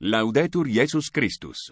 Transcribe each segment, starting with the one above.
Laudetur Jesus Christus.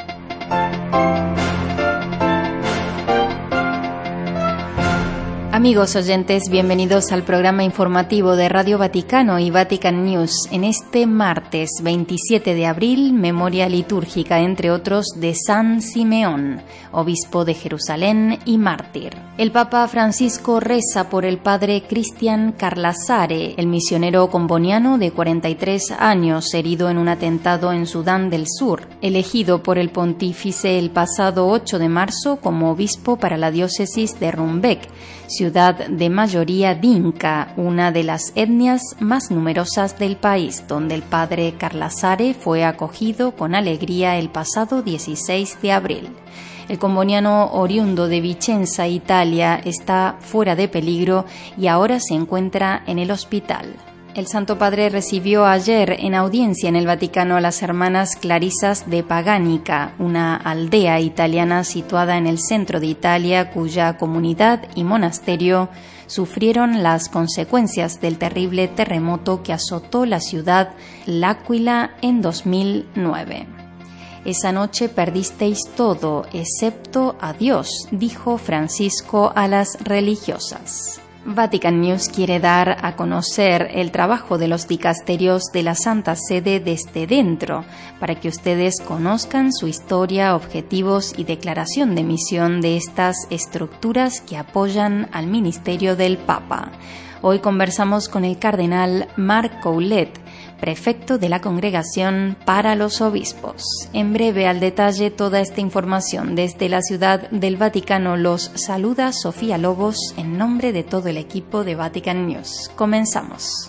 Amigos oyentes, bienvenidos al programa informativo de Radio Vaticano y Vatican News. En este martes 27 de abril, memoria litúrgica, entre otros, de San Simeón, obispo de Jerusalén y mártir. El Papa Francisco reza por el padre Cristian Carlasare, el misionero comboniano de 43 años, herido en un atentado en Sudán del Sur, elegido por el pontífice el pasado 8 de marzo como obispo para la diócesis de Rumbek, ciudad de mayoría dinka, una de las etnias más numerosas del país, donde el padre Carlasare fue acogido con alegría el pasado 16 de abril. El comboniano oriundo de Vicenza, Italia, está fuera de peligro y ahora se encuentra en el hospital. El Santo Padre recibió ayer en audiencia en el Vaticano a las hermanas clarisas de Paganica, una aldea italiana situada en el centro de Italia cuya comunidad y monasterio sufrieron las consecuencias del terrible terremoto que azotó la ciudad L'Aquila en 2009. Esa noche perdisteis todo, excepto a Dios, dijo Francisco a las religiosas. Vatican News quiere dar a conocer el trabajo de los dicasterios de la Santa Sede desde dentro, para que ustedes conozcan su historia, objetivos y declaración de misión de estas estructuras que apoyan al ministerio del Papa. Hoy conversamos con el cardenal Marc Coulet, prefecto de la Congregación para los Obispos. En breve, al detalle, toda esta información desde la Ciudad del Vaticano los saluda Sofía Lobos en nombre de todo el equipo de Vatican News. Comenzamos.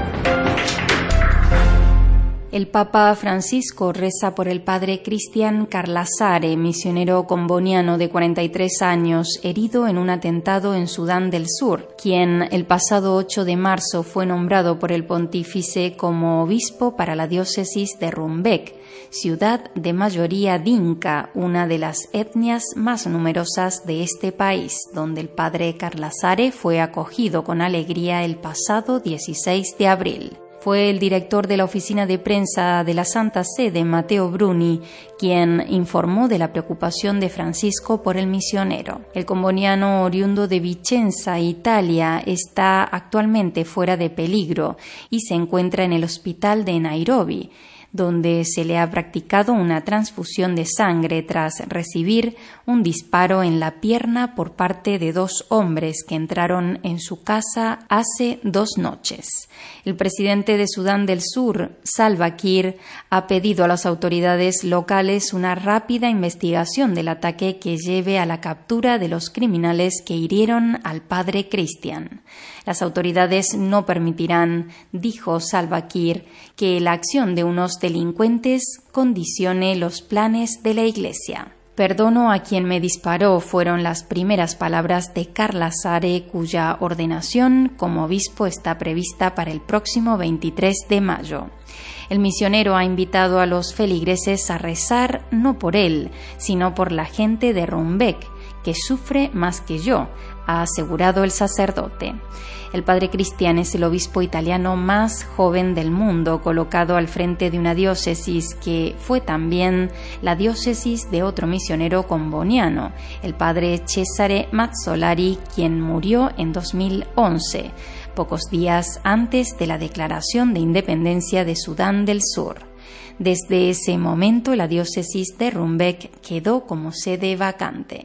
El Papa Francisco reza por el padre Cristian Carlasare, misionero comboniano de 43 años, herido en un atentado en Sudán del Sur, quien el pasado 8 de marzo fue nombrado por el pontífice como obispo para la diócesis de Rumbek, ciudad de mayoría dinka, una de las etnias más numerosas de este país, donde el padre Carlasare fue acogido con alegría el pasado 16 de abril. Fue el director de la oficina de prensa de la Santa Sede, Matteo Bruni, quien informó de la preocupación de Francisco por el misionero. El comboniano oriundo de Vicenza, Italia, está actualmente fuera de peligro y se encuentra en el hospital de Nairobi, donde se le ha practicado una transfusión de sangre tras recibir un disparo en la pierna por parte de 2 hombres que entraron en su casa hace 2 noches. El presidente de Sudán del Sur, Salva Kiir, ha pedido a las autoridades locales una rápida investigación del ataque que lleve a la captura de los criminales que hirieron al padre Cristian. Las autoridades no permitirán, dijo Salva Kiir, que la acción de unos delincuentes condicione los planes de la Iglesia. Perdono a quien me disparó fueron las primeras palabras de Carlasare, cuya ordenación como obispo está prevista para el próximo 23 de mayo. El misionero ha invitado a los feligreses a rezar no por él, sino por la gente de Rumbek, que sufre más que yo, ha asegurado el sacerdote. El padre Cristian es el obispo italiano más joven del mundo, colocado al frente de una diócesis que fue también la diócesis de otro misionero comboniano, el padre Cesare Mazzolari, quien murió en 2011, pocos días antes de la declaración de independencia de Sudán del Sur. Desde ese momento, la diócesis de Rumbek quedó como sede vacante.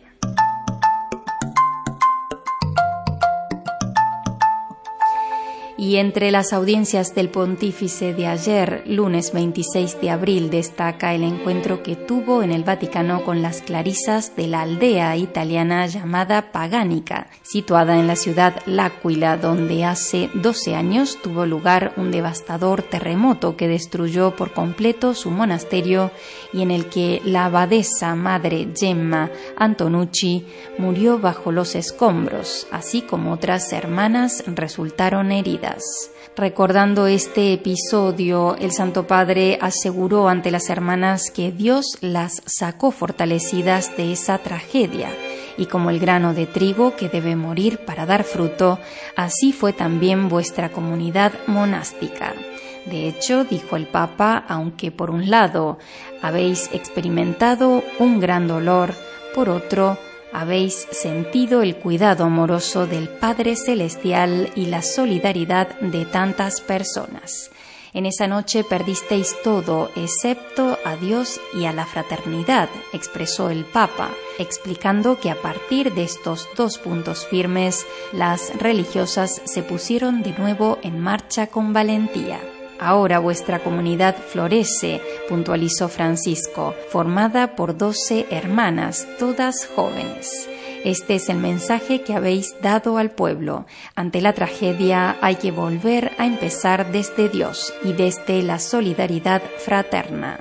Y entre las audiencias del pontífice de ayer, lunes 26 de abril, destaca el encuentro que tuvo en el Vaticano con las clarisas de la aldea italiana llamada Paganica, situada en la ciudad L'Aquila, donde hace 12 años tuvo lugar un devastador terremoto que destruyó por completo su monasterio y en el que la abadesa madre Gemma Antonucci murió bajo los escombros, así como otras hermanas resultaron heridas. Recordando este episodio, el Santo Padre aseguró ante las hermanas que Dios las sacó fortalecidas de esa tragedia y como el grano de trigo que debe morir para dar fruto, así fue también vuestra comunidad monástica. De hecho, dijo el Papa, aunque por un lado habéis experimentado un gran dolor, por otro habéis sentido el cuidado amoroso del Padre Celestial y la solidaridad de tantas personas. En esa noche perdisteis todo, excepto a Dios y a la fraternidad, expresó el Papa, explicando que a partir de estos dos puntos firmes, las religiosas se pusieron de nuevo en marcha con valentía. Ahora vuestra comunidad florece, puntualizó Francisco, formada por 12 hermanas, todas jóvenes. Este es el mensaje que habéis dado al pueblo. Ante la tragedia hay que volver a empezar desde Dios y desde la solidaridad fraterna.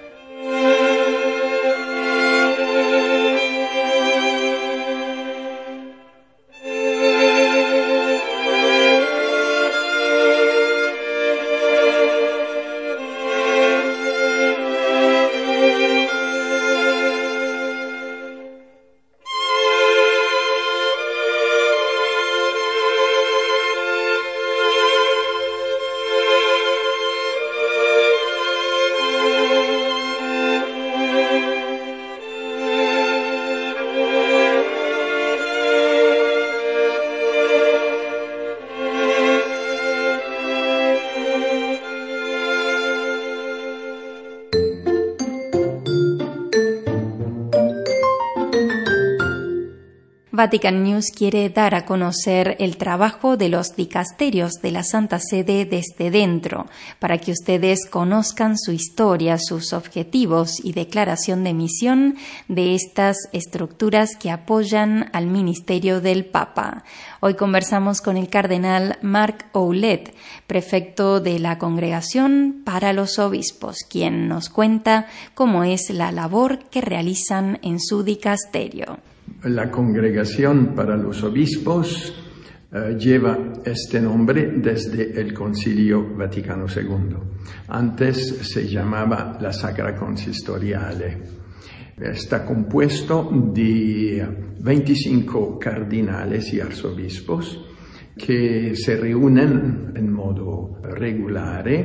Vatican News quiere dar a conocer el trabajo de los dicasterios de la Santa Sede desde dentro, para que ustedes conozcan su historia, sus objetivos y declaración de misión de estas estructuras que apoyan al ministerio del Papa. Hoy conversamos con el cardenal Marc Ouellet, prefecto de la Congregación para los Obispos, quien nos cuenta cómo es la labor que realizan en su dicasterio. La Congregación para los Obispos lleva este nombre desde el Concilio Vaticano II. Antes se llamaba la Sacra Consistoriale. Está compuesto de 25 cardinales y arzobispos che si riunen in modo regolare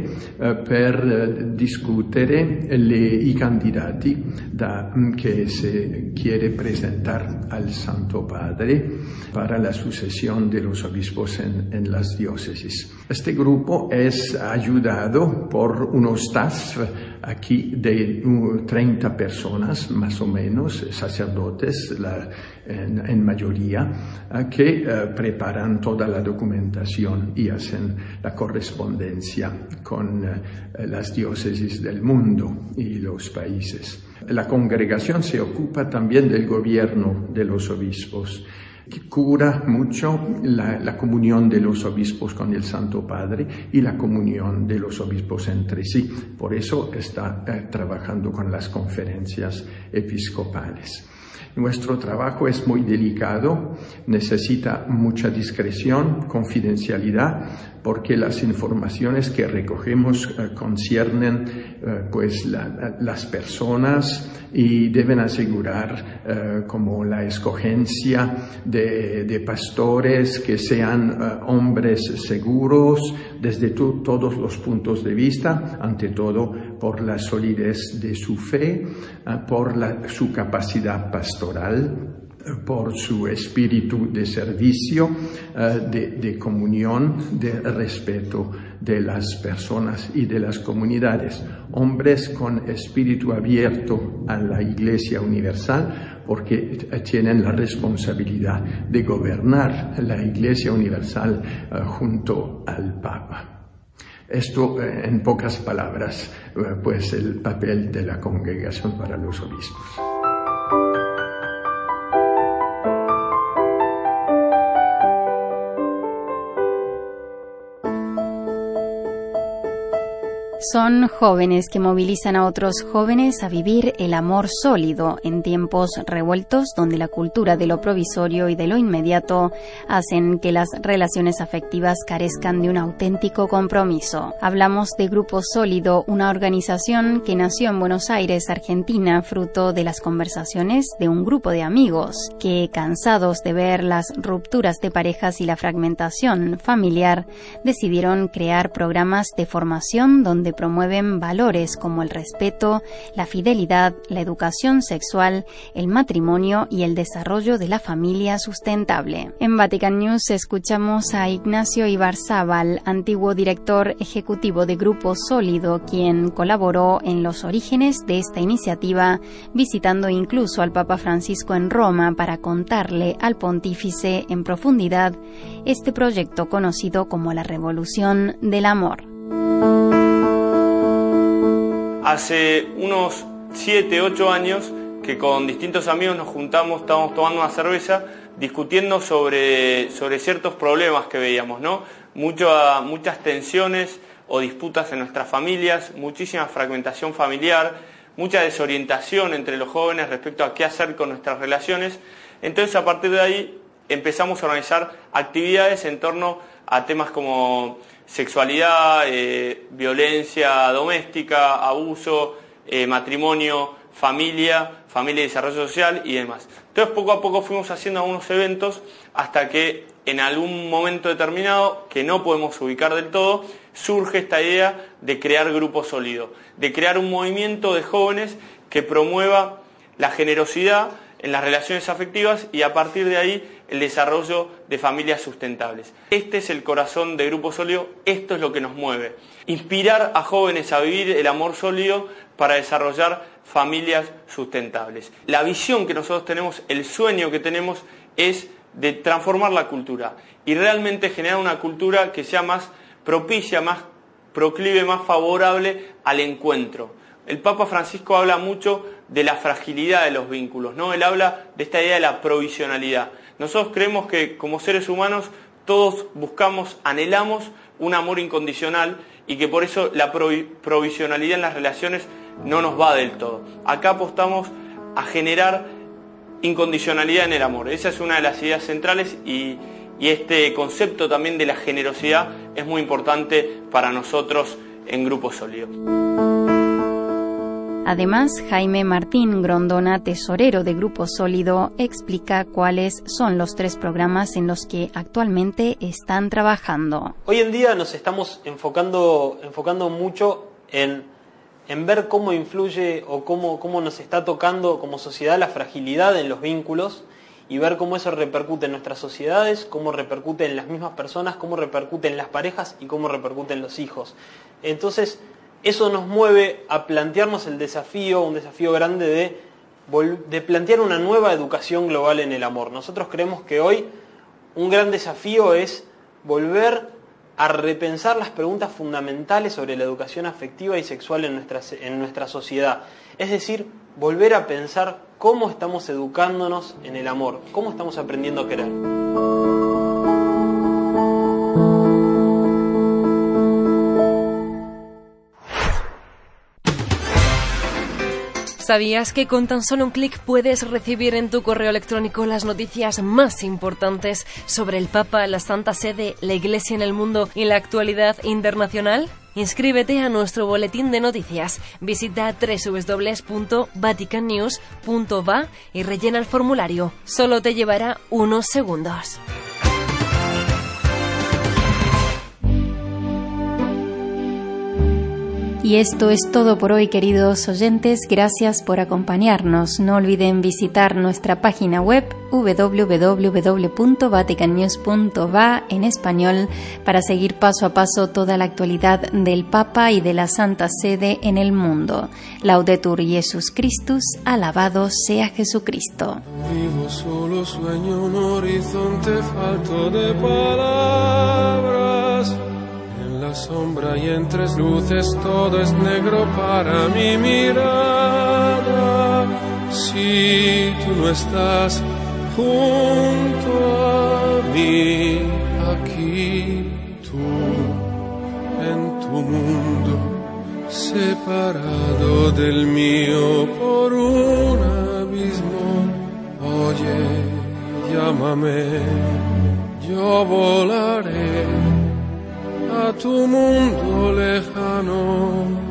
per discutere i candidati che si quiere presentar al Santo Padre para la sucesión de los obispos en las diócesis. Este grupo es ayudado por un staff aquí de 30 personas, más o menos, sacerdotes en mayoría, que preparan toda la documentación y hacen la correspondencia con las diócesis del mundo y los países. La congregación se ocupa también del gobierno de los obispos, que cura mucho la comunión de los obispos con el Santo Padre y la comunión de los obispos entre sí. Por eso está trabajando con las conferencias episcopales. Nuestro trabajo es muy delicado, necesita mucha discreción, confidencialidad, porque las informaciones que recogemos conciernen pues las personas y deben asegurar como la escogencia de pastores que sean hombres seguros desde todos los puntos de vista, ante todo por la solidez de su fe, por su capacidad pastoral, por su espíritu de servicio, de comunión, de respeto de las personas y de las comunidades. Hombres con espíritu abierto a la Iglesia Universal, porque tienen la responsabilidad de gobernar la Iglesia Universal junto al Papa. Esto, en pocas palabras, pues el papel de la Congregación para los Obispos. Son jóvenes que movilizan a otros jóvenes a vivir el amor sólido en tiempos revueltos donde la cultura de lo provisorio y de lo inmediato hacen que las relaciones afectivas carezcan de un auténtico compromiso. Hablamos de Grupo Sólido, una organización que nació en Buenos Aires, Argentina, fruto de las conversaciones de un grupo de amigos que, cansados de ver las rupturas de parejas y la fragmentación familiar, decidieron crear programas de formación donde donde promueven valores como el respeto, la fidelidad, la educación sexual, el matrimonio y el desarrollo de la familia sustentable. En Vatican News escuchamos a Ignacio Ibarzábal, antiguo director ejecutivo de Grupo Sólido, quien colaboró en los orígenes de esta iniciativa, visitando incluso al Papa Francisco en Roma para contarle al pontífice en profundidad este proyecto conocido como la Revolución del Amor. Hace unos 7, 8 años que con distintos amigos nos juntamos, estábamos tomando una cerveza, discutiendo sobre ciertos problemas que veíamos, ¿no? Muchas tensiones o disputas en nuestras familias, muchísima fragmentación familiar, mucha desorientación entre los jóvenes respecto a qué hacer con nuestras relaciones. Entonces, a partir de ahí, empezamos a organizar actividades en torno a temas como sexualidad, violencia doméstica, abuso, matrimonio, familia y desarrollo social y demás. Entonces, poco a poco fuimos haciendo algunos eventos hasta que en algún momento determinado, que no podemos ubicar del todo, surge esta idea de crear Grupo Sólido, de crear un movimiento de jóvenes que promueva la generosidad en las relaciones afectivas y a partir de ahí el desarrollo de familias sustentables. Este es el corazón de Grupo Sólido, esto es lo que nos mueve. Inspirar a jóvenes a vivir el amor sólido para desarrollar familias sustentables. La visión que nosotros tenemos, el sueño que tenemos es de transformar la cultura y realmente generar una cultura que sea más propicia, más proclive, más favorable al encuentro. El Papa Francisco habla mucho de la fragilidad de los vínculos, ¿no? Él habla de esta idea de la provisionalidad. Nosotros creemos que como seres humanos todos buscamos, anhelamos un amor incondicional y que por eso la provisionalidad en las relaciones no nos va del todo. Acá apostamos a generar incondicionalidad en el amor. Esa es una de las ideas centrales y este concepto también de la generosidad es muy importante para nosotros en Grupo Sólido. Además, Jaime Martín Grondona, tesorero de Grupo Sólido, explica cuáles son los 3 programas en los que actualmente están trabajando. Hoy en día nos estamos enfocando mucho en ver cómo influye o cómo nos está tocando como sociedad la fragilidad en los vínculos y ver cómo eso repercute en nuestras sociedades, cómo repercute en las mismas personas, cómo repercute en las parejas y cómo repercute en los hijos. Entonces, eso nos mueve a plantearnos un desafío grande de plantear una nueva educación global en el amor. Nosotros creemos que hoy un gran desafío es volver a repensar las preguntas fundamentales sobre la educación afectiva y sexual en nuestra sociedad. Es decir, volver a pensar cómo estamos educándonos en el amor, cómo estamos aprendiendo a querer. ¿Sabías que con tan solo un clic puedes recibir en tu correo electrónico las noticias más importantes sobre el Papa, la Santa Sede, la Iglesia en el mundo y la actualidad internacional? Inscríbete a nuestro boletín de noticias. Visita www.vaticannews.va y rellena el formulario. Solo te llevará unos segundos. Y esto es todo por hoy, queridos oyentes. Gracias por acompañarnos. No olviden visitar nuestra página web www.vaticannews.va en español para seguir paso a paso toda la actualidad del Papa y de la Santa Sede en el mundo. Laudetur Jesus Christus, alabado sea Jesucristo. Vivo solo sueño un horizonte falto de palabras. La sombra y en 3 luces todo es negro para mi mirada. Si tú no estás junto a mí, aquí tú en tu mundo, separado del mío por un abismo. Oye, llámame, yo volaré a tu mundo lejano.